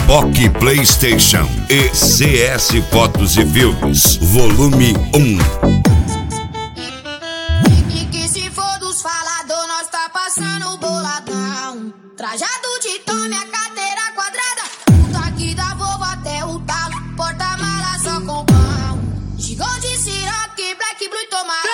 POC PlayStation e CS Fotos e Filmes, volume 1. E que se for dos falador, nós tá passando boladão. Trajado de tome, a carteira quadrada. Tudo aqui da Volvo até o talo. Porta-mala só com pão. Gigou de Ciroc, Black, Blue e Tomate.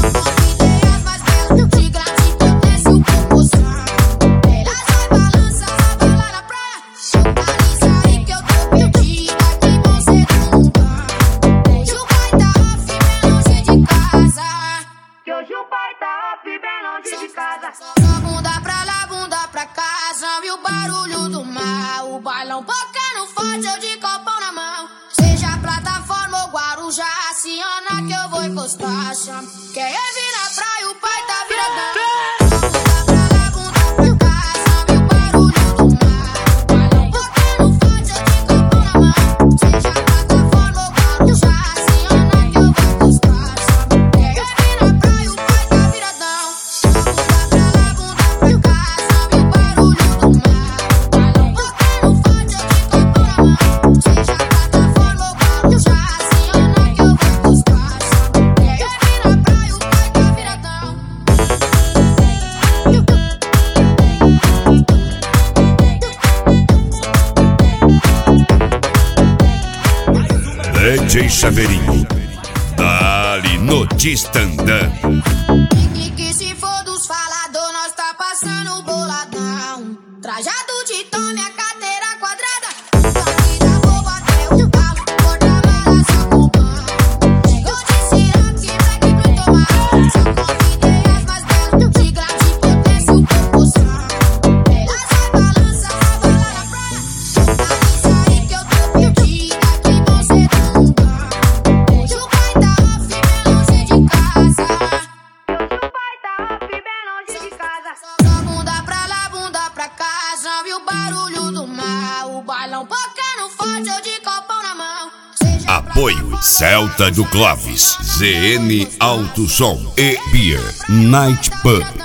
Só bunda pra lá, bunda pra cá, já viu o barulho do mar. O bailão bocando forte, eu de copão na mão. Seja plataforma ou Guarujá, aciona que eu vou encostar. Chama. Quer vir na praia, o pai tá viradão. DJ Chaveirinho, dali no Distandã. E que se for dos falador, nós tá passando boladão. Trajado de tome, a carteira quadrada. Tudo aqui da Volvo até o talo. Porta-mala só com pão. Chegou de Ciroc, Black, Blue e Tomate. Só convidei as mais belas. De grade, potência, o corpo são. Elas vai balança, rebola na praia. Isso aí que eu tô perdida, que você tá. Só bunda pra lá, bunda pra cá, já viu o barulho do mar. O bailão bocando forte, eu de copão na mão. Apoio Celta do Clóvis, ZN Alto Som e Beer Night Pub.